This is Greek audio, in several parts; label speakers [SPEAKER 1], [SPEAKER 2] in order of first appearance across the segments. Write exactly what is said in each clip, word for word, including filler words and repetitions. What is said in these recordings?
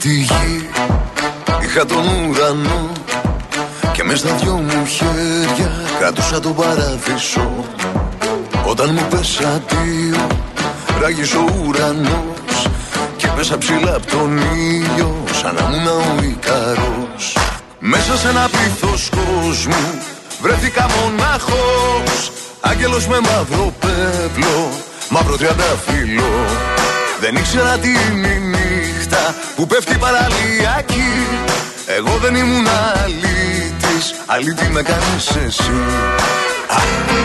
[SPEAKER 1] τη γη, είχα τον ουρανό και μες στα δυο μου χέρια κρατούσα τον παράδεισο. Όταν μου πες αντίο, ράγισε ο ουρανός και πέσα ψηλά απ' τον ήλιο σαν να ήμουν ο Ικαρός. Μέσα σε ένα πλήθος κόσμου βρέθηκα μονάχος, άγγελος με μαύρο πέπλο, μαύρο τριαντάφυλλο. Δεν ήξερα τι είναι η νύχτα που πέφτει παραλιακή. Εγώ δεν ήμουν αλήτης, αλήτη με κάνεις εσύ. Α.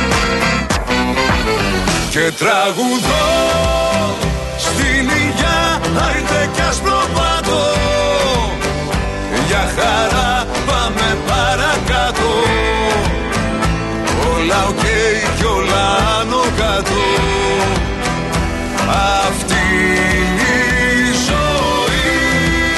[SPEAKER 1] Και τραγουδώ στην υγειά, άιντε κι ασπροπάτω. Για χαρά πάμε παρακάτω. Όλα οκ okay, κι όλα άνω κάτω. Αυτή είναι η ζωή,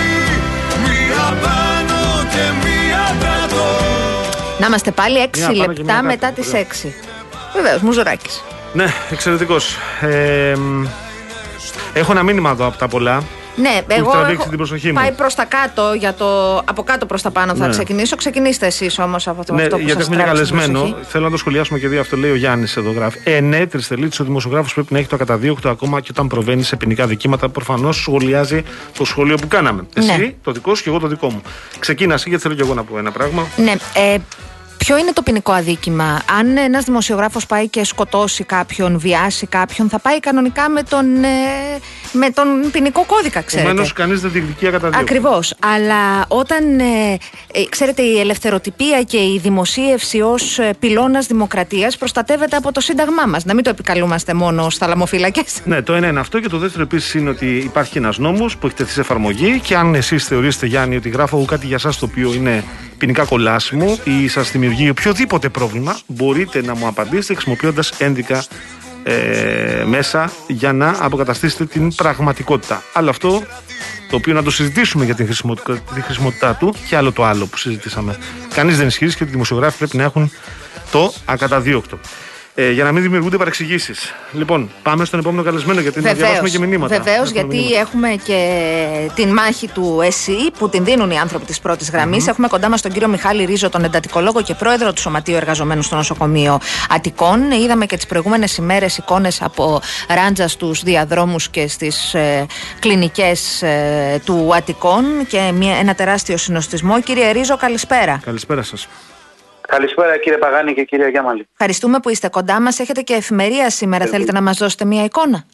[SPEAKER 1] μία πάνω και μία κάτω.
[SPEAKER 2] Να είμαστε πάλι έξι λεπτά μετά τις έξι. Βεβαίως, Μουζουράκης.
[SPEAKER 3] Ναι, εξαιρετικός. Ε, έχω ένα μήνυμα εδώ από τα πολλά.
[SPEAKER 2] Ναι, εγώ έχω
[SPEAKER 3] την προσοχή μου.
[SPEAKER 2] Πάει προς τα κάτω, για το, από κάτω προς τα πάνω θα
[SPEAKER 3] ναι. ξεκινήσω.
[SPEAKER 2] Ξεκινήστε εσείς όμως από το
[SPEAKER 3] ναι,
[SPEAKER 2] αυτό που
[SPEAKER 3] γιατί
[SPEAKER 2] σας
[SPEAKER 3] έχουμε
[SPEAKER 2] τράβηξε
[SPEAKER 3] καλεσμένο.
[SPEAKER 2] την προσοχή.
[SPEAKER 3] Θέλω να το σχολιάσουμε και δύο. Αυτό λέει ο Γιάννης εδώ γράφει. Ε, ναι, τριστελίτης, ο δημοσιογράφος πρέπει να έχει το ακαταδίωκτο ακόμα και όταν προβαίνει σε ποινικά δικήματα. Προφανώς σχολιάζει το σχόλιο που κάναμε. Εσύ, ναι. το δικό σου και εγώ το δικό μου. Ξεκίνασε, γιατί θέλω και εγώ να πω ένα πράγμα.
[SPEAKER 2] Ναι, ε, ποιο είναι το ποινικό αδίκημα? Αν ένας δημοσιογράφος πάει και σκοτώσει κάποιον, βιάσει κάποιον, θα πάει κανονικά με τον, ε, με τον ποινικό κώδικα, ξέρετε.
[SPEAKER 3] Επομένως, κανείς δεν διεκδικεί ακαταδίωκτο.
[SPEAKER 2] Ακριβώς. Αλλά όταν, ε, ε, ξέρετε, η ελευθεροτυπία και η δημοσίευση ως ε, πυλώνας δημοκρατίας προστατεύεται από το Σύνταγμά μας. Να μην το επικαλούμαστε μόνο ως θαλαμοφύλακες.
[SPEAKER 3] Ναι, το ένα είναι αυτό. Και το δεύτερο επίσης είναι ότι υπάρχει ένας νόμος που έχει τεθεί σε εφαρμογή. Και αν εσείς θεωρήσετε, Γιάννη, ότι γράφω εγώ κάτι για εσάς το οποίο είναι ποινικά κολάσιμο ή σας δημιουργεί οποιοδήποτε πρόβλημα, μπορείτε να μου απαντήσετε χρησιμοποιώντας ένδικα ε, μέσα για να αποκαταστήσετε την πραγματικότητα. Αλλά αυτό το οποίο να το συζητήσουμε για την χρησιμότητα, τη χρησιμότητά του και άλλο το άλλο που συζητήσαμε. Κανείς δεν ισχυρίζει και ότι οι δημοσιογράφοι πρέπει να έχουν το ακαταδίωκτο. Ε, για να μην δημιουργούνται παρεξηγήσεις. Λοιπόν, πάμε στον επόμενο καλεσμένο, γιατί να διαβάσουμε και μηνύματα.
[SPEAKER 2] Βεβαίως, γιατί μηνύματα. Έχουμε και την μάχη του ΕΣΥ που την δίνουν οι άνθρωποι της πρώτης γραμμής. Mm-hmm. Έχουμε κοντά μας τον κύριο Μιχάλη Ρίζο, τον εντατικολόγο και πρόεδρο του Σωματείου Εργαζομένων στο Νοσοκομείο Αττικών. Είδαμε και τις προηγούμενες ημέρες εικόνες από ράντζα στους διαδρόμους και στις ε, κλινικές ε, του Αττικών και μια, ένα τεράστιο συνοστισμό. Κύριε Ρίζο, καλησπέρα.
[SPEAKER 3] Καλησπέρα σας.
[SPEAKER 4] Καλησπέρα κύριε Παγάνη και κύριε Γιάμαλη.
[SPEAKER 2] Ευχαριστούμε που είστε κοντά μας. Έχετε και εφημερία σήμερα. Θέλετε να μας δώσετε μια εικόνα?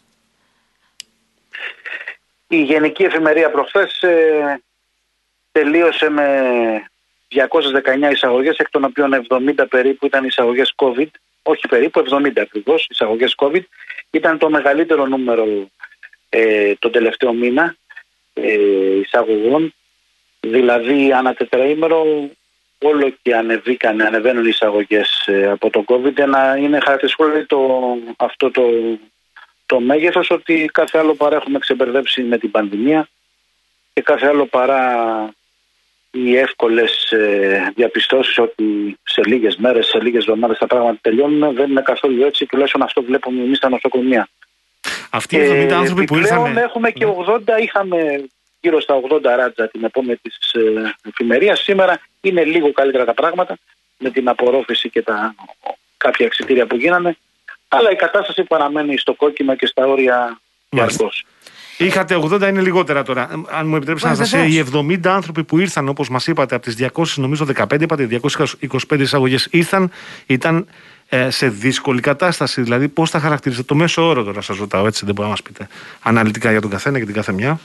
[SPEAKER 4] Η Γενική Εφημερία προχθές ε, τελείωσε με διακόσιες δεκαεννιά εισαγωγές, εκ των οποίων εβδομήντα περίπου ήταν εισαγωγές COVID. Όχι περίπου, εβδομήντα ακριβώς εισαγωγές COVID. Ήταν το μεγαλύτερο νούμερο ε, τον τελευταίο μήνα ε, εισαγωγών. Δηλαδή ανά τετραήμερο όλο και ανεβήκανε, ανεβαίνουν οι εισαγωγές ε, από το COVID. Να είναι χαρακτηριστικό το, αυτό το, το μέγεθος, ότι κάθε άλλο παρά έχουμε ξεμπερδέψει με την πανδημία και κάθε άλλο παρά οι εύκολες ε, διαπιστώσεις ότι σε λίγες μέρες, σε λίγες εβδομάδες τα πράγματα τελειώνουν. Δεν είναι καθόλου έτσι, τουλάχιστον αυτό βλέπουμε εμείς στα νοσοκομεία.
[SPEAKER 3] Αυτοί οι εβδομήντα άνθρωποι που ήρθαν.
[SPEAKER 4] Έχουμε και ογδόντα, είχαμε γύρω στα ογδόντα ράτζα την επόμενη της ε, εφημερίας. Σήμερα είναι λίγο καλύτερα τα πράγματα με την απορρόφηση και τα κάποια εξιτήρια που γίνανε, αλλά η κατάσταση παραμένει στο κόκκινο και στα όρια διαρκώς.
[SPEAKER 3] Είχατε ογδόντα, είναι λιγότερα τώρα. Αν μου επιτρέψετε να σας πω, οι εβδομήντα άνθρωποι που ήρθαν, όπως μας είπατε, από τις διακόσιες, νομίζω δεκαπέντε, είπατε διακόσιες είκοσι πέντε εισαγωγές ήρθαν, ήταν ε, σε δύσκολη κατάσταση. Δηλαδή, πώς τα χαρακτηρίζετε? Το μέσο όρο τώρα σας ρωτάω, έτσι δεν μπορείτε να μας πείτε αναλυτικά για τον καθένα και την κάθε μια.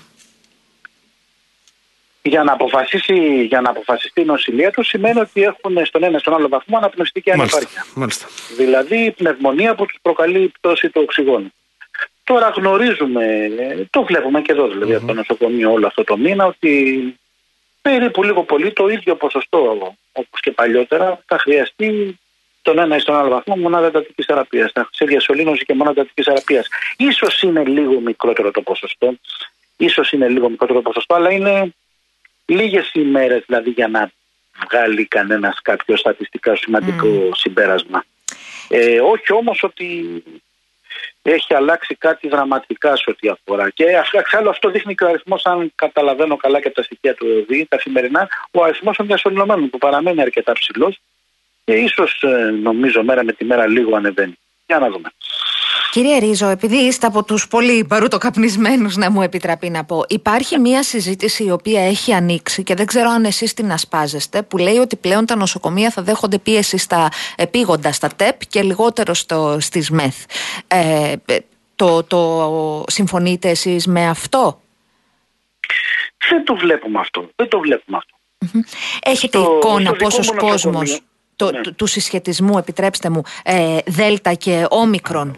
[SPEAKER 4] Για να, αποφασίσει, για να αποφασιστεί η νοσηλεία του σημαίνει ότι έχουν στον ένα ή στον άλλο βαθμό αναπνευστική ανεπάρκεια. Δηλαδή πνευμονία που τους προκαλεί η πτώση του οξυγόνου. Τώρα γνωρίζουμε, το βλέπουμε και εδώ δηλαδή mm-hmm. από το νοσοκομείο όλο αυτό το μήνα, ότι περίπου λίγο πολύ το ίδιο ποσοστό όπως και παλιότερα θα χρειαστεί τον ένα ή στον άλλο βαθμό μονάδα εντατικής θεραπείας, σε διασωλήνωση και μονάδα εντατικής θεραπείας. Ίσως είναι λίγο μικρότερο το ποσοστό, ίσως είναι λίγο μικρότερο το ποσοστό, αλλά είναι λίγες ημέρες δηλαδή για να βγάλει κανένας κάποιο στατιστικά σημαντικό mm. συμπέρασμα. Ε, όχι όμως ότι έχει αλλάξει κάτι δραματικά σε ό,τι αφορά. Και εξάλλου αυτό δείχνει και ο αριθμός, αν καταλαβαίνω καλά και από τα στοιχεία του ΕΔΗ καθημερινά, ο αριθμός των διασωληνωμένων που παραμένει αρκετά ψηλός και ίσως νομίζω μέρα με τη μέρα λίγο ανεβαίνει. Για να δούμε.
[SPEAKER 2] Κύριε Ρίζο, επειδή είστε από τους πολύ μπαρουτοκαπνισμένους, να μου επιτραπεί να πω, υπάρχει μία συζήτηση η οποία έχει ανοίξει και δεν ξέρω αν εσείς την ασπάζεστε, που λέει ότι πλέον τα νοσοκομεία θα δέχονται πίεση στα επίγοντα, στα ΤΕΠ και λιγότερο στο, στις ΜΕΘ. Ε, το, το συμφωνείτε εσείς με αυτό?
[SPEAKER 4] Δεν το βλέπουμε αυτό. Δεν το βλέπουμε αυτό.
[SPEAKER 2] Έχετε
[SPEAKER 4] στο,
[SPEAKER 2] εικόνα
[SPEAKER 4] στο
[SPEAKER 2] πόσος κόσμος το,
[SPEAKER 4] ναι.
[SPEAKER 2] του, του συσχετισμού, επιτρέψτε μου, ε, Δέλτα και Όμικρον?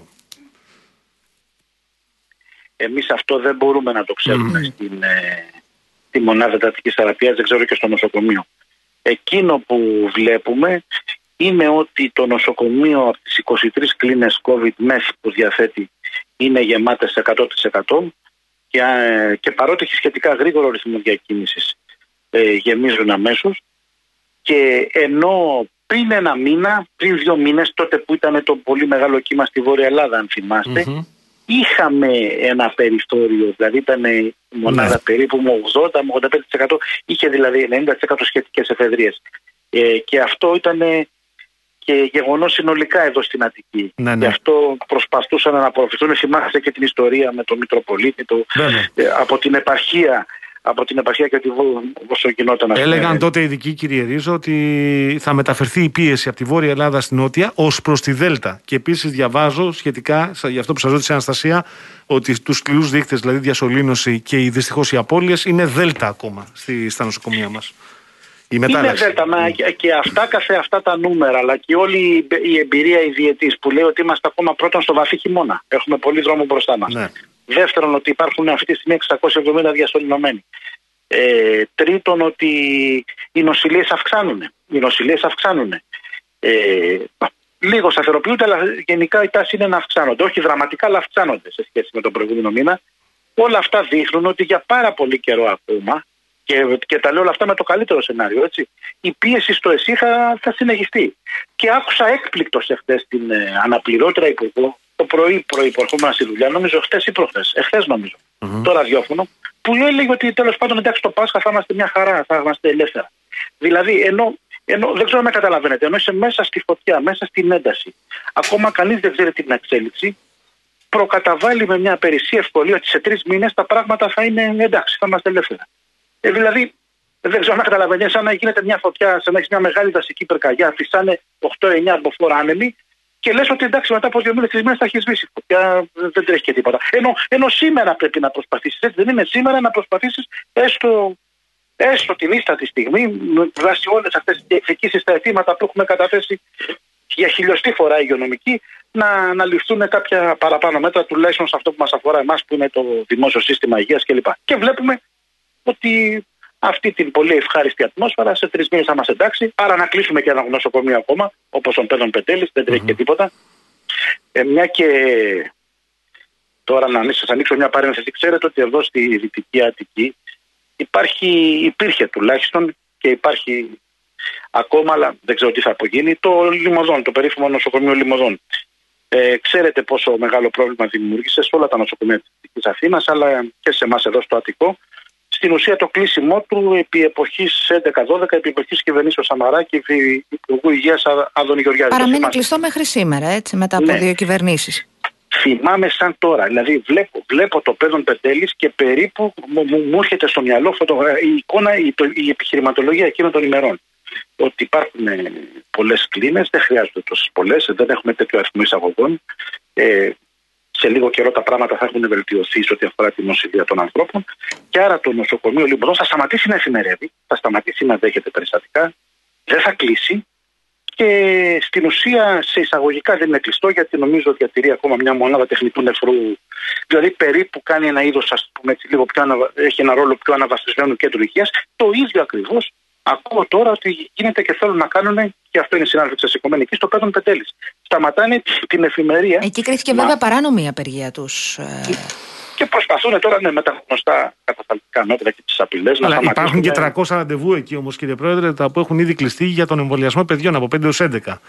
[SPEAKER 4] Εμείς αυτό δεν μπορούμε να το ξέρουμε mm. στην ε, τη μονάδα εντατικής θεραπείας, δεν ξέρω και στο νοσοκομείο. Εκείνο που βλέπουμε είναι ότι το νοσοκομείο από τις είκοσι τρεις κλίνες COVID-μεθ που διαθέτει είναι γεμάτες εκατό τοις εκατό και, ε, και παρότι έχει σχετικά γρήγορο ρυθμό διακίνησης ε, γεμίζουν αμέσως, και ενώ πριν ένα μήνα, πριν δύο μήνες, τότε που ήταν το πολύ μεγάλο κύμα στη Βόρεια Ελλάδα, αν θυμάστε, mm-hmm. είχαμε ένα περιθώριο, δηλαδή ήταν η μονάδα ναι. περίπου με ογδόντα με ογδόντα πέντε τοις εκατό, είχε δηλαδή ενενήντα τοις εκατό σχετικές εφεδρείες. Ε, και αυτό ήταν και γεγονός συνολικά εδώ στην Αττική. Ναι, ναι. Γι' αυτό προσπαθούσαν να απορροφηθούν. Θυμάστε και την ιστορία με τον Μητροπολίτη, το, ε, από την επαρχία. Από την επαρχία και τη Βοσοκινόταν.
[SPEAKER 3] Έλεγαν ε... τότε οι ειδικοί, κύριε Ρίζο, ότι θα μεταφερθεί η πίεση από τη Βόρεια Ελλάδα στην Νότια ως προς τη Δέλτα. Και επίσης διαβάζω σχετικά, γι' αυτό που σας ρώτησε η Αναστασία, ότι τους σκληρούς δείκτες, δηλαδή διασωλήνωση και οι, δυστυχώς οι απώλειες, είναι Δέλτα ακόμα στη, στα νοσοκομεία μας. Η μετάλλαξη. Είναι Δέλτα, μα και, και αυτά καθε αυτά τα νούμερα, αλλά και όλη η εμπειρία η διετής που λέει ότι είμαστε ακόμα πρώτον στο βαθύ χειμώνα. Έχουμε πολύ δρόμο μπροστά μας. Ναι. Δεύτερον, ότι υπάρχουν αυτή τη στιγμή εξακόσια εβδομήντα διασωληνωμένοι. Ε, τρίτον, ότι οι νοσηλείες αυξάνουν. Οι νοσηλείες αυξάνουν. Ε, λίγο σταθεροποιούνται, αλλά γενικά η τάση είναι να αυξάνονται. Όχι δραματικά, αλλά αυξάνονται σε σχέση με τον προηγούμενο μήνα. Όλα αυτά δείχνουν ότι για πάρα πολύ καιρό ακόμα, και, και τα λέω όλα αυτά με το καλύτερο σενάριο, έτσι, η πίεση στο ΕΣΥ θα, θα συνεχιστεί. Και άκουσα έκπληκτος εχθές την ε, αναπληρώτρια υπουργό, το πρωί πρωί που ερχόμουν στη δουλειά, νομίζω χτες ή προχθές, εχθές νομίζω, mm-hmm. το ραδιόφωνο, που έλεγε ότι τέλος πάντων εντάξει το Πάσχα θα είμαστε μια χαρά, θα είμαστε ελεύθερα. Δηλαδή, ενώ, ενώ δεν ξέρω αν με καταλαβαίνετε, ενώ είσαι μέσα στη φωτιά, μέσα στην ένταση, ακόμα κανείς δεν ξέρει την εξέλιξη, προκαταβάλει με μια απερισία ευκολία ότι σε τρεις μήνες τα πράγματα θα είναι εντάξει, θα είμαστε ελεύθερα. Ε, δηλαδή, δεν ξέρω αν καταλαβαίνετε, σαν να γίνεται μια φωτιά, σαν να έχει μια μεγάλη δασική πυρκαγιά, φυσάνε οκτώ εννιά αμποφόρα άνεμοι. Και λες ότι εντάξει, μετά από δύο μήνες, τρεις μήνες θα έχει σβήσει. Πια δεν τρέχει και τίποτα. Ενώ, ενώ σήμερα πρέπει να προσπαθήσεις. Έτσι δεν είναι σήμερα να προσπαθήσεις έστω, έστω την ίστατη στιγμή, με βάση όλες αυτές τις διεκδικήσεις, τα αιτήματα που έχουμε καταθέσει για χιλιοστή φορά υγειονομική, να, να ληφθούν κάποια παραπάνω μέτρα, τουλάχιστον σε αυτό που μας αφορά εμάς, που είναι το δημόσιο σύστημα υγείας κλπ. Και βλέπουμε ότι αυτή την πολύ ευχάριστη ατμόσφαιρα σε τρεις μήνες θα μας εντάξει. Άρα να κλείσουμε και ένα νοσοκομείο ακόμα, όπως τον Πέδων Πετέλης, δεν τρέχει mm-hmm. και τίποτα. Ε, μια και τώρα να σας ανοίξω μια παρένθεση, ξέρετε ότι εδώ στη Δυτική Αττική υπάρχει, υπήρχε τουλάχιστον και υπάρχει ακόμα, αλλά δεν ξέρω τι θα απογίνει, το Λιμωδόν, το περίφημο νοσοκομείο Λιμωδόν. Ε, ξέρετε πόσο μεγάλο πρόβλημα δημιούργησε σε όλα τα νοσοκομεία της Αθήνας, αλλά και σε εμάς εδώ στο Αττικό. Στην ουσία το κλείσιμό του επί εποχής έντεκα δώδεκα, επί εποχής κυβερνήσεως Σαμαρά και Υπουργού Υγείας Άδωνη Γεωργιάδη.
[SPEAKER 2] Παραμένει κλειστό μέχρι σήμερα, έτσι, μετά από ναι. δύο κυβερνήσεις.
[SPEAKER 4] Θυμάμαι σαν τώρα, δηλαδή βλέπω, βλέπω το Πέδων Πετέλης και περίπου μου, μου, μου έρχεται στο μυαλό η εικόνα, η, το, η επιχειρηματολογία εκείνων των ημερών. Ότι υπάρχουν πολλές κλίνες, δεν χρειάζονται τόσες πολλές, δεν έχουμε τέτοιο αριθμό εισαγωγών. Ε, Σε λίγο καιρό τα πράγματα θα έχουν βελτιωθεί σε ό,τι αφορά την νοσηλεία των ανθρώπων. Και άρα το νοσοκομείο Λιμωδόν θα σταματήσει να εφημερεύει, θα σταματήσει να δέχεται περιστατικά, δεν θα κλείσει. Και στην ουσία σε εισαγωγικά δεν είναι κλειστό, γιατί νομίζω ότι διατηρεί ακόμα μια μονάδα τεχνητού νεφρού. Δηλαδή περίπου κάνει ένα είδος, ας πούμε έτσι, λίγο πιο αναβα... έχει ένα ρόλο πιο αναβαθμισμένου κέντρου υγείας. Το ίδιο ακριβώς ακούω τώρα ότι γίνεται και θέλουν να κάνουν, και αυτό είναι συνάδελφοι της Οικουμενικής, στο Πέδων Πετέλης. Σταματάνε την εφημερία.
[SPEAKER 2] Εκεί κρίθηκε μα... βέβαια παράνομη η απεργία τους.
[SPEAKER 4] Και προσπαθούν τώρα ναι, με τα γνωστά κατασταλτικά μέτρα και τις απειλές να σταματήσουν.
[SPEAKER 3] Υπάρχουν και τριακόσια ραντεβού εκεί όμως, κύριε Πρόεδρε, τα που έχουν ήδη κλειστεί για τον εμβολιασμό παιδιών από πέντε έως έντεκα.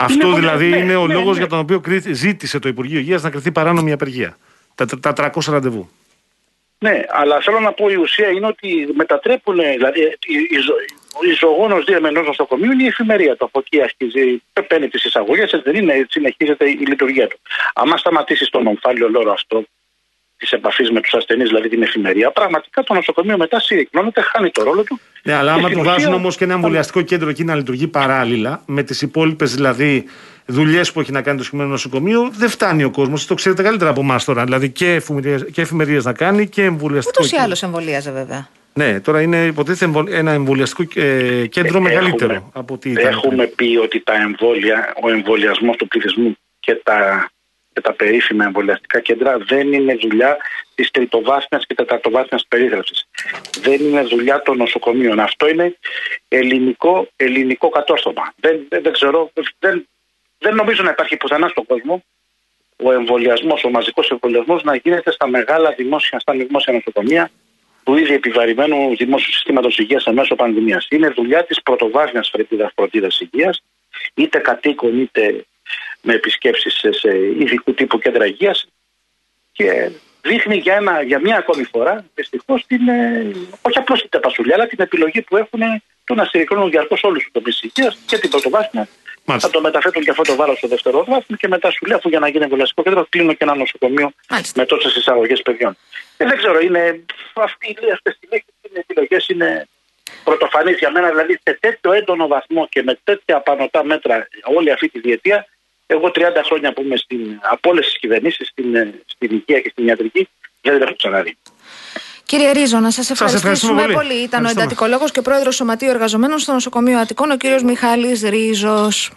[SPEAKER 3] Αυτό
[SPEAKER 4] είναι
[SPEAKER 3] δηλαδή
[SPEAKER 4] ναι,
[SPEAKER 3] είναι ο
[SPEAKER 4] ναι,
[SPEAKER 3] λόγος
[SPEAKER 4] ναι.
[SPEAKER 3] για τον οποίο ζήτησε το Υπουργείο Υγείας να κριθεί παράνομη απεργία. Τα, τα τριακόσια ραντεβού.
[SPEAKER 4] Ναι, αλλά θέλω να πω η ουσία είναι ότι μετατρέπουν, δηλαδή η, η, η ζωγόνος δίαιμα ενός νοσοκομείου είναι η εφημερία του. Από εκεί αρχίζει, παίρνει τις εισαγωγές, δεν είναι, συνεχίζεται η λειτουργία του. Αν σταματήσει τον ομφάλιο λόρο αυτό τη επαφή με τους ασθενείς, δηλαδή την εφημερία, πραγματικά το νοσοκομείο μετά συρρυκνώνεται, χάνει το ρόλο του.
[SPEAKER 3] Ναι, αλλά άμα του βάζουν όμως και ένα εμβολιαστικό κέντρο εκεί να λειτουργεί παράλληλα με τις υπόλοιπες δηλαδή δουλειές που έχει να κάνει το συγκεκριμένο νοσοκομείο, δεν φτάνει ο κόσμος. Το ξέρετε καλύτερα από εμάς τώρα. Δηλαδή και εφημερίες να κάνει και εμβολιαστικό.
[SPEAKER 2] Ούτως ή άλλως εμβολίαζε βέβαια.
[SPEAKER 3] Ναι, τώρα είναι υποτίθεται ένα εμβολιαστικό κέντρο ε, μεγαλύτερο
[SPEAKER 4] έχουμε,
[SPEAKER 3] από ό,τι ήταν.
[SPEAKER 4] Έχουμε πει ότι τα εμβόλια, ο εμβολιασμός του πληθυσμού και τα, και τα περίφημα εμβολιαστικά κέντρα δεν είναι δουλειά της τριτοβάθμιας και τεταρτοβάθμιας περίθαλψης. Δεν είναι δουλειά των νοσοκομείων. Αυτό είναι ελληνικό, ελληνικό κατόρθωμα. Δεν, δεν, δεν ξέρω, δεν, δεν νομίζω να υπάρχει πουθενά στον κόσμο ο εμβολιασμός, ο μαζικός εμβολιασμός να γίνεται στα μεγάλα δημόσια, στα δημόσια νοσοκομεία του ήδη επιβαρημένου δημόσιου συστήματος υγείας εν μέσω πανδημίας. Είναι δουλειά της πρωτοβάθμιας φροντίδας υγείας, είτε κατοίκων είτε με επισκέψεις σε, σε ειδικού τύπου κέντρα υγείας, και δείχνει για, ένα, για μια ακόμη φορά δυστυχώς την, όχι απλώς την τεπασουλιά, αλλά την επιλογή που έχουν του να στηριχθούν διαρκώς όλους τους τομείς υγείας και την πρωτοβάθμια.
[SPEAKER 3] Μάλιστα.
[SPEAKER 4] Θα το μεταφέρουν και αυτό το βάρος στο δευτεροβάθμιο και μετά σου λέει, αφού για να γίνει εμβολιαστικό κέντρο κλείνω και ένα νοσοκομείο
[SPEAKER 2] Μάλιστα.
[SPEAKER 4] με τόσες εισαγωγές παιδιών. Ε, δεν ξέρω, είναι, αυτοί, αυτές οι επιλογές είναι πρωτοφανείς για μένα. Δηλαδή σε τέτοιο έντονο βαθμό και με τέτοια απανωτά μέτρα όλη αυτή τη διετία, εγώ τριάντα χρόνια που είμαι στην, από όλες τις κυβερνήσεις στην, στην υγεία και στην ιατρική, δεν έχω ξαναδεί.
[SPEAKER 2] Κύριε Ρίζο, να σας ευχαριστήσουμε,
[SPEAKER 3] σας ευχαριστούμε πολύ.
[SPEAKER 2] πολύ. Ήταν ο εντατικολόγος και πρόεδρος Σωματείου Εργαζομένων στο Νοσοκομείο Αττικών, ο κύριος Μιχάλης Ρίζος.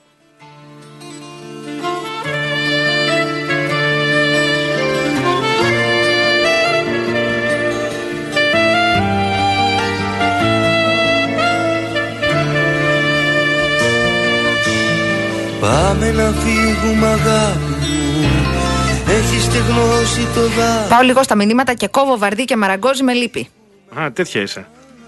[SPEAKER 5] Πάμε να φύγουμε αγάπη μου, έχεις στεγνώσει το δάχτυλο.
[SPEAKER 2] Πάω λίγο στα μηνύματα και κόβω βαρδί και μαραγκόζι με λύπη.
[SPEAKER 3] Α, τέτοια είσαι.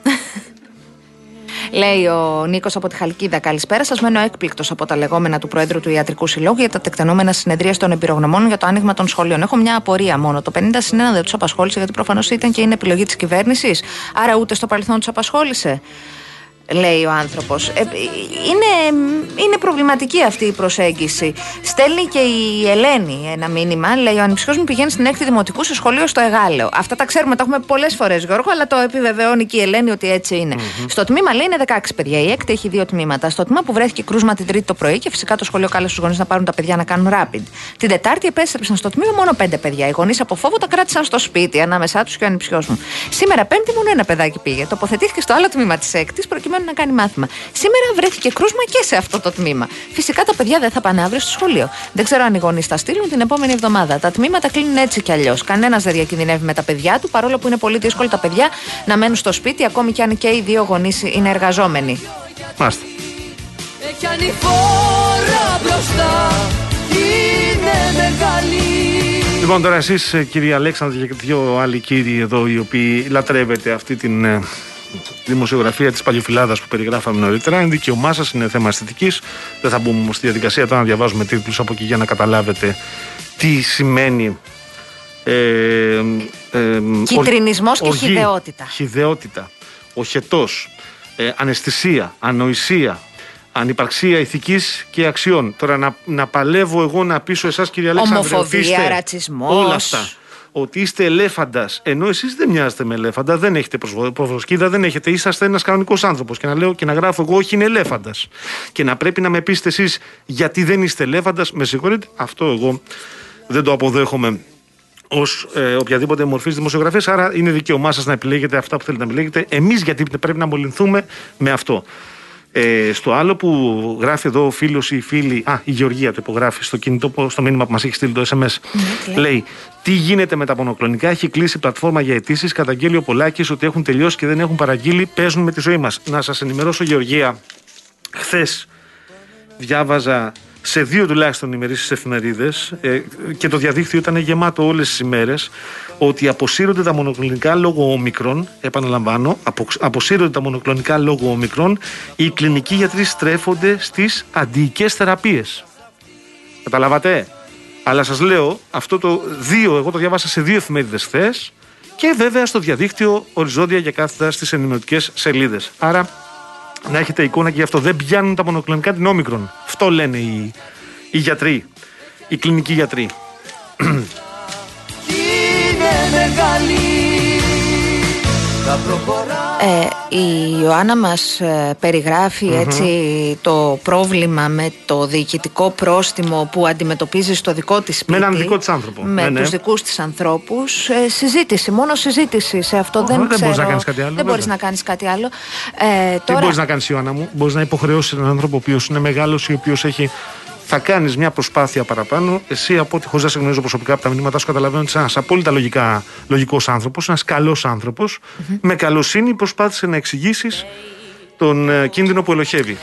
[SPEAKER 2] Λέει ο Νίκος από τη Χαλκίδα. Καλησπέρα σας. Μένω έκπληκτος από τα λεγόμενα του Προέδρου του Ιατρικού Συλλόγου για τα τεκτενόμενα συνεδρίας των εμπειρογνωμών για το άνοιγμα των σχολείων. Έχω μια απορία μόνο. Το πενήντα συν ένα δεν τους απασχόλησε, γιατί προφανώς ήταν και είναι επιλογή της κυβέρνησης. Άρα ούτε στο παρελθόν τους απασχόλησε, λέει ο άνθρωπος. Ε, είναι, είναι προβληματική αυτή η προσέγγιση. Στέλνει και η Ελένη ένα μήνυμα. Λέει: ο ανιψιός μου πηγαίνει στην έκτη δημοτικού σε σχολείο στο Εγάλεο. Αυτά τα ξέρουμε, τα έχουμε πολλές φορές, Γιώργο, αλλά το επιβεβαιώνει και η Ελένη ότι έτσι είναι. Mm-hmm. Στο τμήμα, λέει, είναι δεκαέξι παιδιά. Η έκτη έχει δύο τμήματα. Στο τμήμα που βρέθηκε κρούσμα την Τρίτη το πρωί και φυσικά το σχολείο κάλεσε τους γονείς να πάρουν τα παιδιά να κάνουν rapid. Την Τετάρτη επέστρεψαν στο τμήμα μόνο πέντε παιδιά. Οι γονείς από φόβο τα κράτησαν στο σπίτι, ανάμεσά τους και ο ανιψιός μου. Σήμερα Πέμπτη μόνο ένα παιδάκι πήγε. Τοποθετήθηκε στο άλλο τμήμα της έκτης προκειμένου να κάνει μάθημα. Σήμερα βρέθηκε κρούσμα και σε αυτό το τμήμα. Φυσικά τα παιδιά δεν θα πάνε αύριο στο σχολείο. Δεν ξέρω αν οι γονείς θα στείλουν την επόμενη εβδομάδα. Τα τμήματα κλείνουν έτσι κι αλλιώς. Κανένας δεν διακινδυνεύει με τα παιδιά του, παρόλο που είναι πολύ δύσκολο τα παιδιά να μένουν στο σπίτι, ακόμη κι αν και οι δύο γονείς είναι εργαζόμενοι.
[SPEAKER 3] Μάλιστα. Λοιπόν, τώρα εσείς, κύριε Αλέξανδρε, και δύο άλλοι κύριοι εδώ, οι οποίοι λατρεύετε αυτή την δημοσιογραφία της παλιοφυλάδας που περιγράφαμε νωρίτερα, είναι δικαίωμά σας, είναι θέμα αισθητικής. Δεν θα μπούμε στη διαδικασία τώρα να διαβάζουμε τίτλους από εκεί για να καταλάβετε τι σημαίνει ε, ε, ε,
[SPEAKER 2] κιτρινισμός και
[SPEAKER 3] οργή,
[SPEAKER 2] χυδαιότητα.
[SPEAKER 3] Χυδαιότητα, οχετός, ε, αναισθησία, ανοησία, ανυπαρξία ηθικής και αξιών. Τώρα να, να παλεύω εγώ να πείσω εσάς, κύριε Αλέξανδρε,
[SPEAKER 2] ομοφοβία, ρατσισμός,
[SPEAKER 3] όλα αυτά, ότι είστε ελέφαντας, ενώ εσείς δεν μοιάζετε με ελέφαντα, δεν έχετε προβοσκίδα, δεν έχετε, είσαστε ένας κανονικός άνθρωπος. Και να λέω και να γράφω εγώ, όχι, είναι ελέφαντας. Και να πρέπει να με πείσετε εσείς γιατί δεν είστε ελέφαντας, με συγχωρείτε, αυτό εγώ δεν το αποδέχομαι ως ε, οποιαδήποτε μορφή δημοσιογραφίας. Άρα είναι δικαίωμά σας να επιλέγετε αυτά που θέλετε να επιλέγετε. Εμείς γιατί πρέπει να μολυνθούμε με αυτό. Ε, στο άλλο που γράφει εδώ ο φίλος ή η φίλη, α, η Γεωργία το υπογράφει στο κινητό, στο μήνυμα που μας έχει στείλει το ες εμ ες. Mm-hmm. Λέει: τι γίνεται με τα πονοκλονικά, έχει κλείσει η πλατφόρμα για αιτήσεις. Καταγγέλει ο Πολάκης ότι έχουν τελειώσει και δεν έχουν παραγγείλει. Παίζουν με τη ζωή μας. Να σας ενημερώσω, Γεωργία, χθες διάβαζα σε δύο τουλάχιστον ημερήσεις εφημερίδες ε, και το διαδίκτυο ήταν γεμάτο όλες τις ημέρες ότι αποσύρονται τα μονοκλονικά λόγω όμικρον. Επαναλαμβάνω, απο, αποσύρονται τα μονοκλονικά λόγω όμικρον. Οι κλινικοί γιατροί στρέφονται στις αντιοικές θεραπείες. Καταλάβατε? Αλλά σας λέω, αυτό το δύο, εγώ το διάβασα σε δύο εφημερίδες χθες και βέβαια στο διαδίκτυο οριζόντια και κάθετα στις ενημερωτικές σελίδες. Άρα να έχετε εικόνα και γι' αυτό δεν πιάνουν τα μονοκλονικά την όμικρον. Αυτό λένε οι, οι γιατροί, οι κλινικοί γιατροί.
[SPEAKER 2] Ε, η Ιωάννα μας ε, περιγράφει mm-hmm. έτσι το πρόβλημα με το διοικητικό πρόστιμο που αντιμετωπίζει στο δικό της σπίτι.
[SPEAKER 3] Με έναν δικό της άνθρωπο.
[SPEAKER 2] Με ναι, τους ναι. δικούς της ανθρώπους. Ε, συζήτηση, μόνο συζήτηση σε αυτό. Oh, δεν
[SPEAKER 3] δεν
[SPEAKER 2] ξέρω,
[SPEAKER 3] μπορείς να κάνεις κάτι άλλο.
[SPEAKER 2] Δεν μπορείς να κάνεις κάτι άλλο. Ε,
[SPEAKER 3] Τι
[SPEAKER 2] τώρα...
[SPEAKER 3] μπορείς να κάνεις, Ιωάννα μου? Μπορείς να υποχρεώσεις έναν άνθρωπο ο οποίος είναι μεγάλος ή ο οποίος έχει... Θα κάνεις μια προσπάθεια παραπάνω. Εσύ, από ό,τι χωρίς να σε γνωρίζω προσωπικά από τα μηνύματά σου, καταλαβαίνω ότι είσαι ένας απόλυτα λογικά, λογικός άνθρωπος, ένας καλός άνθρωπος. Mm-hmm. Με καλοσύνη προσπάθησε να εξηγήσεις τον ε, κίνδυνο που ελοχεύει.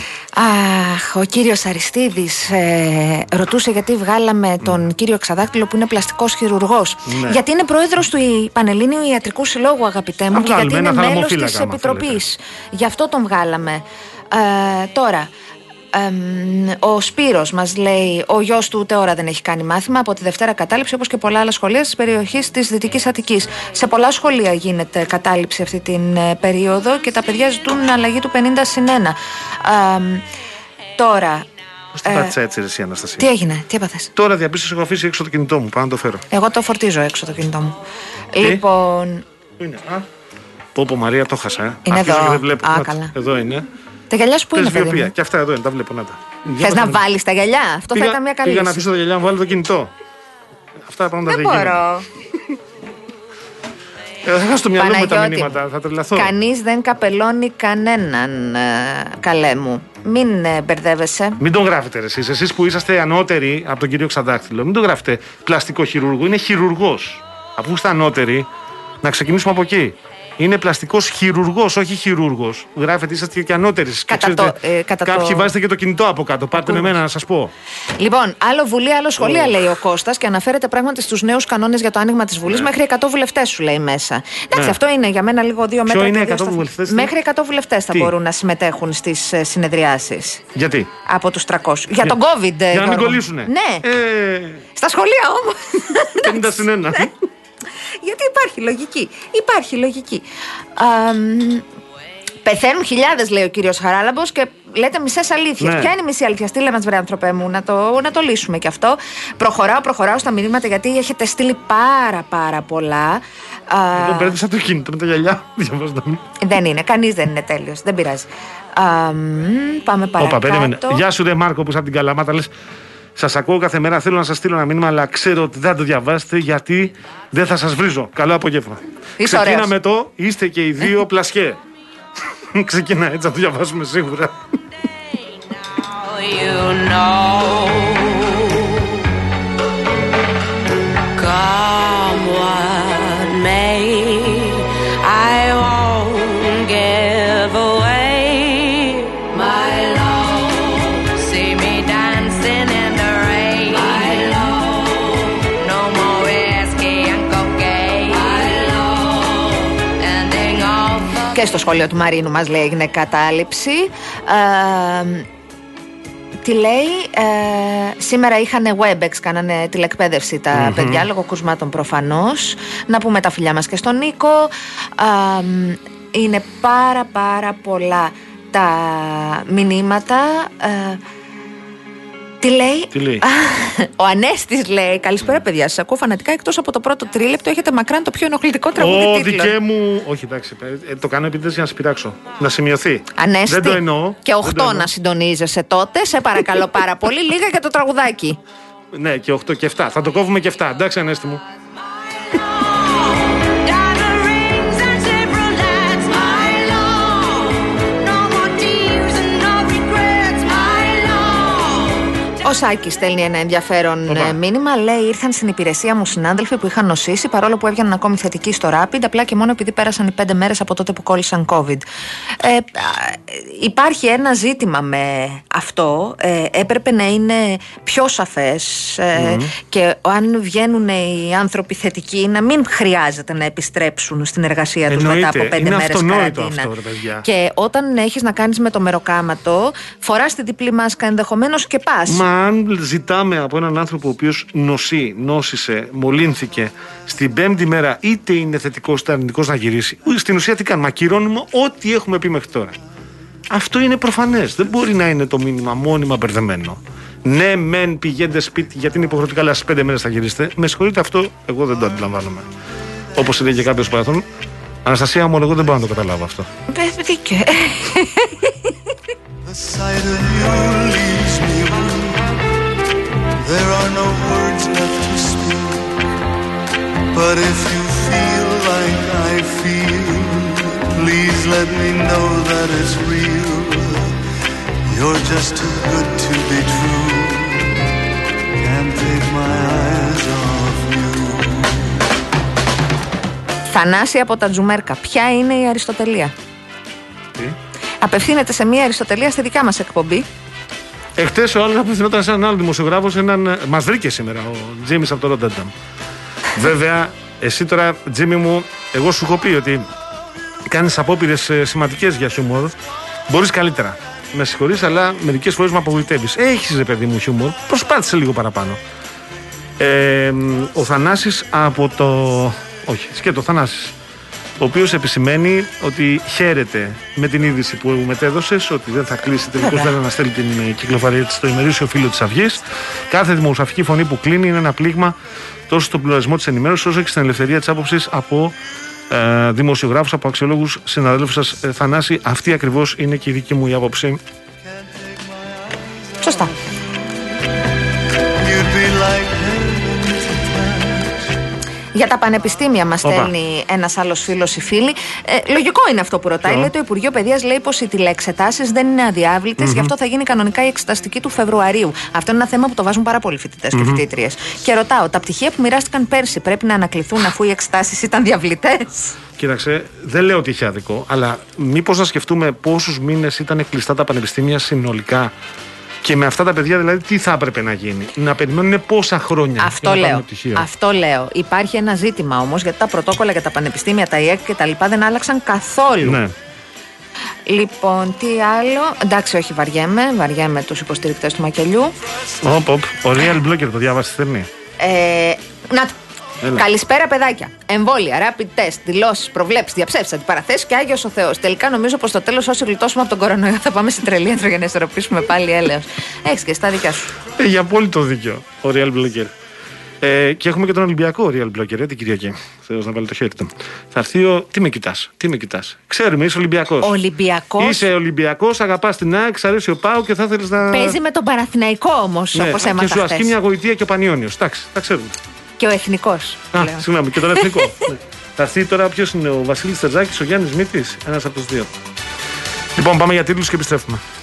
[SPEAKER 2] Αχ, ο κύριος Αριστίδης ε, ρωτούσε γιατί βγάλαμε τον mm. κύριο Ξαδάκτυλο που είναι πλαστικός χειρουργός. Ναι. Γιατί είναι πρόεδρος του Πανελλήνιου Ιατρικού Συλλόγου, αγαπητέ μου, και γιατί είναι μέλος της Επιτροπής. Γι' αυτό τον βγάλαμε. Ε, τώρα... Ε, ο Σπύρος μας λέει: ο γιος του ούτε ώρα δεν έχει κάνει μάθημα από τη Δευτέρα κατάληψη, όπως και πολλά άλλα σχολεία της περιοχής της Δυτικής Αττικής. Σε πολλά σχολεία γίνεται κατάληψη αυτή την ε, περίοδο και τα παιδιά ζητούν αλλαγή του πενήντα συν ένα. Ε, τώρα.
[SPEAKER 3] Πώς το πάτησα έτσι, εσύ, Αναστασία?
[SPEAKER 2] Τι έγινε, τι έπαθες?
[SPEAKER 3] Τώρα διαπίστωσα έχω αφήσει έξω το κινητό μου. Πάω να το φέρω.
[SPEAKER 2] Εγώ το φορτίζω έξω το κινητό μου.
[SPEAKER 3] Τι?
[SPEAKER 2] Λοιπόν.
[SPEAKER 3] Πού είναι? Α, πω πω Μαρία, το χάσα. Ε.
[SPEAKER 2] Είναι
[SPEAKER 3] Αρχίζω
[SPEAKER 2] εδώ.
[SPEAKER 3] Και δεν βλέπω.
[SPEAKER 2] Α, καλά.
[SPEAKER 3] Εδώ είναι.
[SPEAKER 2] Τα γυαλιά σου πού είναι, παιδί μου?
[SPEAKER 3] Και αυτά εδώ είναι, τα βλέπω, να τα.
[SPEAKER 2] Θες να βάλεις τα γυαλιά? Αυτό
[SPEAKER 3] πήγα,
[SPEAKER 2] θα ήταν μια καλή
[SPEAKER 3] πήγα
[SPEAKER 2] λύση.
[SPEAKER 3] να αφήσω τα γυαλιά μου, βάλω το κινητό. Αυτά πράγματα δεν,
[SPEAKER 2] δεν
[SPEAKER 3] γίνονται.
[SPEAKER 2] μπορώ.
[SPEAKER 3] Ε, θα χάσω το μυαλό μου με τα μηνύματα, θα τρελαθώ.
[SPEAKER 2] Κανείς δεν καπελώνει κανέναν, ε, καλέ μου. Μην ε, μπερδεύεσαι.
[SPEAKER 3] Μην τον γράφετε εσείς. Εσείς που είσαστε ανώτεροι από τον κύριο Ξαδάκτυλο, μην τον γράφετε πλαστικό χειρούργο. Είναι χειρουργός. Αφού είστε ανώτεροι, να ξεκινήσουμε από εκεί. Είναι πλαστικός χειρουργός, όχι χειρούργος. Γράφετε, είσαστε και ανώτεροι.
[SPEAKER 2] Κατά το, ε, κατά
[SPEAKER 3] κάποιοι
[SPEAKER 2] το...
[SPEAKER 3] βάζετε και το κινητό από κάτω. Πάρτε με εμένα να σας πω.
[SPEAKER 2] Λοιπόν, άλλο Βουλή, άλλο σχολεία, oh. λέει ο Κώστας, και αναφέρεται πράγματι στους νέους κανόνες για το άνοιγμα της Βουλής. Ναι. Μέχρι εκατό βουλευτές σου λέει μέσα. Εντάξει, ναι. αυτό είναι για μένα λίγο δύο μέτρα.
[SPEAKER 3] Ποιο είναι
[SPEAKER 2] δύο
[SPEAKER 3] εκατό βουλευτές?
[SPEAKER 2] Μέχρι εκατό βουλευτές θα Τι? μπορούν να συμμετέχουν στις uh, συνεδριάσεις.
[SPEAKER 3] Γιατί?
[SPEAKER 2] Από τους τριακόσιους. Για, για τον COVID.
[SPEAKER 3] Για να μην κολλήσουνε.
[SPEAKER 2] Ναι.
[SPEAKER 3] Ε...
[SPEAKER 2] Στα σχολεία όμως.
[SPEAKER 3] πενήντα συν ένα.
[SPEAKER 2] Γιατί υπάρχει λογική. Υπάρχει λογική. Α, πεθαίνουν χιλιάδες, λέει ο κύριος Χαράλαμπος, και λέτε μισές αλήθειες.
[SPEAKER 3] Ναι.
[SPEAKER 2] Ποια είναι η μισή αλήθεια? Στείλε μας, βρε ανθρωπέ μου, να το, να το λύσουμε κι αυτό. Προχωράω, προχωράω στα μηνύματα, γιατί έχετε στείλει πάρα πάρα πολλά.
[SPEAKER 3] Δεν μπέρδεσα το κινητό με τα γυαλιά.
[SPEAKER 2] Δεν είναι, κανείς δεν είναι τέλειος. Δεν πειράζει. Α, πάμε παρακάτω.
[SPEAKER 3] Όπα, περίμενε. Γεια σου, ρε Μάρκο, που είσαι από την Καλαμάτα, λες. Σας ακούω κάθε μέρα, θέλω να σας στείλω ένα μήνυμα, αλλά ξέρω ότι δεν θα το διαβάσετε γιατί δεν θα σας βρίζω. Καλό απόγευμα. Ξεκίναμε το, είστε και οι δύο πλασιέ. Ξεκινά, έτσι θα το διαβάσουμε σίγουρα.
[SPEAKER 2] Και στο σχολείο του Μαρίνου μας λέει έγινε κατάληψη. Ε, τι λέει, ε, σήμερα είχαν Webex, κάνανε τηλεκπαίδευση τα mm-hmm. παιδιά, λόγω κρουσμάτων προφανώς. Να πούμε τα φιλιά μας και στον Νίκο. Ε, είναι πάρα πάρα πολλά τα μηνύματα. Ε, Τι λέει,
[SPEAKER 3] Τι λέει?
[SPEAKER 2] Ο Ανέστης λέει: καλησπέρα, παιδιά. Σας ακούω φανατικά. Εκτός από το πρώτο τρίλεπτο, έχετε μακράν το πιο ενοχλητικό τραγούδι.
[SPEAKER 3] Ω,
[SPEAKER 2] τίτλο.
[SPEAKER 3] δικέ μου. Όχι, εντάξει. Ε, το κάνω επίτηδες για να σε πειράξω. Να σημειωθεί.
[SPEAKER 2] Ανέστη.
[SPEAKER 3] Δεν το εννοώ.
[SPEAKER 2] Και οχτώ να συντονίζεσαι τότε. Σε παρακαλώ πάρα πολύ. Λίγα για το τραγουδάκι.
[SPEAKER 3] Ναι, και οκτώ και επτά. Θα το κόβουμε και επτά. Εντάξει, Ανέστη μου.
[SPEAKER 2] Ο Σάκης στέλνει ένα ενδιαφέρον Οπα. μήνυμα. Λέει: ήρθαν στην υπηρεσία μου συνάδελφοι που είχαν νοσήσει, παρόλο που έβγαιναν ακόμη θετικοί στο Rapid, απλά και μόνο επειδή πέρασαν οι πέντε μέρες από τότε που κόλλησαν COVID. Ε, υπάρχει ένα ζήτημα με αυτό. Ε, έπρεπε να είναι πιο σαφές ε, mm. και αν βγαίνουν οι άνθρωποι θετικοί, να μην χρειάζεται να επιστρέψουν στην εργασία τους μετά από πέντε μέρες καραντίνα. Αυτό, ρε, και όταν έχεις να κάνεις με το μεροκάματο, φοράς τη διπλή μάσκα ενδεχομένως και πας.
[SPEAKER 3] Μα αν ζητάμε από έναν άνθρωπο ο οποίος νοσεί, νόσησε, μολύνθηκε, στην πέμπτη μέρα είτε είναι θετικός είτε αρνητικός να γυρίσει, στην ουσία τι κάνουμε? Ακυρώνουμε ό,τι έχουμε πει μέχρι τώρα. Αυτό είναι προφανές. Δεν μπορεί να είναι το μήνυμα μόνιμα μπερδεμένο. Ναι, μεν πηγαίνετε σπίτι γιατί είναι υποχρεωτικά, αλλά στις πέντε μέρες θα γυρίσετε. Με συγχωρείτε, αυτό εγώ δεν το αντιλαμβάνομαι. Όπως έλεγε κάποιος στο παρελθόν, Αναστασία μου, εγώ δεν μπορώ να το καταλάβω αυτό.
[SPEAKER 2] Δίκαιο.
[SPEAKER 5] The sight of you leaves me weak. There are no words left to speak. But if you feel like I feel, please let me know that it's real. You're just too good to be true. Can't take my eyes off you.
[SPEAKER 2] Θανάση από τα Τζουμέρκα. Ποια είναι η Αριστοτελεία?
[SPEAKER 3] Τι?
[SPEAKER 2] Απευθύνεται σε μια Αριστοτελεία στη δικιά μας εκπομπή.
[SPEAKER 3] Εχθές ο άλλος απευθυνόταν σε έναν άλλο δημοσιογράφο, έναν... μας βρήκε σήμερα ο Τζίμις από το Ρότερνταμ. Βέβαια, εσύ τώρα, Τζίμι μου, εγώ σου έχω πει ότι κάνεις απόπειρες σημαντικές για χιούμορ. Μπορείς καλύτερα. Με συγχωρείς, αλλά μερικές φορές με απογοητεύεις. Έχεις, ρε παιδί μου, χιούμορ. Προσπάθησε λίγο παραπάνω. Ε, ο Θανάσης από το. Όχι, σκέτο, Θανάσης. Ο οποίος επισημαίνει ότι χαίρεται με την είδηση που μετέδωσες, ότι δεν θα κλείσει τελικώς, δεν αναστέλει την κυκλοφορία της στο ημερήσιο φύλλο της Αυγής. Κάθε δημοσιογραφική φωνή που κλείνει είναι ένα πλήγμα τόσο στον πλουραλισμό της ενημέρωσης, όσο και στην ελευθερία της άποψης από ε, δημοσιογράφους, από αξιολόγους συναδέλφους σας. Ε, Θανάση, αυτή ακριβώς είναι και η δική μου η άποψη.
[SPEAKER 2] Σωστά. Για τα πανεπιστήμια μας στέλνει ένας άλλος φίλος ή φίλη. Ε, λογικό είναι αυτό που ρωτάει. Λέει, το Υπουργείο Παιδείας λέει πως οι τηλεεξετάσεις δεν είναι αδιάβλητες, mm-hmm. γι' αυτό θα γίνει κανονικά η εξεταστική του Φεβρουαρίου. Αυτό είναι ένα θέμα που το βάζουν πάρα πολλοί φοιτητές mm-hmm. και φοιτήτριες. Και ρωτάω, τα πτυχία που μοιράστηκαν πέρσι πρέπει να ανακληθούν αφού οι εξετάσεις ήταν διαβλητές?
[SPEAKER 3] Κοίταξε, δεν λέω ότι είχε άδικο, αλλά μήπως να σκεφτούμε πόσους μήνες ήταν κλειστά τα πανεπιστήμια συνολικά. Και με αυτά τα παιδιά δηλαδή τι θα έπρεπε να γίνει? Να περιμένουν πόσα χρόνια?
[SPEAKER 2] Αυτό λέω. Αυτό λέω. Υπάρχει ένα ζήτημα όμως, γιατί τα πρωτόκολλα για τα πανεπιστήμια, τα ι εκ και τα λοιπά δεν άλλαξαν καθόλου. Ναι. Λοιπόν, τι άλλο? Εντάξει, όχι, βαριέμαι. Βαριέμαι τους υποστηρικτές του μακελιού.
[SPEAKER 3] Οπ, οπ. Ο Real Blogger το διάβασε, στέλνει.
[SPEAKER 2] Ε, να Έλα. Καλησπέρα, παιδάκια. Εμβόλια, rapid test, δηλώσεις, προβλέψεις, διαψεύσεις, αντιπαραθέσεις και Άγιος ο Θεός. Τελικά νομίζω πως στο τέλος, όσοι γλιτώσουμε από τον κορονοϊό, θα πάμε στην τρελή έντρο για να ισορροπήσουμε πάλι έλεος. Έχεις και στα δικιά σου.
[SPEAKER 3] Έχει απόλυτο δίκιο ο Real Blogger. Ε, και έχουμε και τον Ολυμπιακό Real Blogger, ε, την Κυριακή. Θεός να βάλει το χέρι του. Θα έρθει ο. Τι με κοιτάς, τι με κοιτάς. Ξέρουμε, είσαι Ολυμπιακός.
[SPEAKER 2] Ολυμπιακός.
[SPEAKER 3] Είσαι Ολυμπιακός, αγαπάς την ΑΕΚ, αρέσει ο ΠΑΟ και θα ήθελες να.
[SPEAKER 2] Παίζει με τον Παναθηναϊκό όμως, ναι, όπως έμαθα.
[SPEAKER 3] Και σου ασκεί μια γοητεία και ο Πανιόνιος. Εντάξει, τα ξέρουμε.
[SPEAKER 2] Και ο εθνικός.
[SPEAKER 3] Α, συγγνώμη, και τον εθνικό. Θα έρθει τώρα ποιος είναι, ο Βασίλης Τερζάκης, ο Γιάννης Μήτης, ένας από τους δύο. Λοιπόν, πάμε για τίτλους και επιστρέφουμε.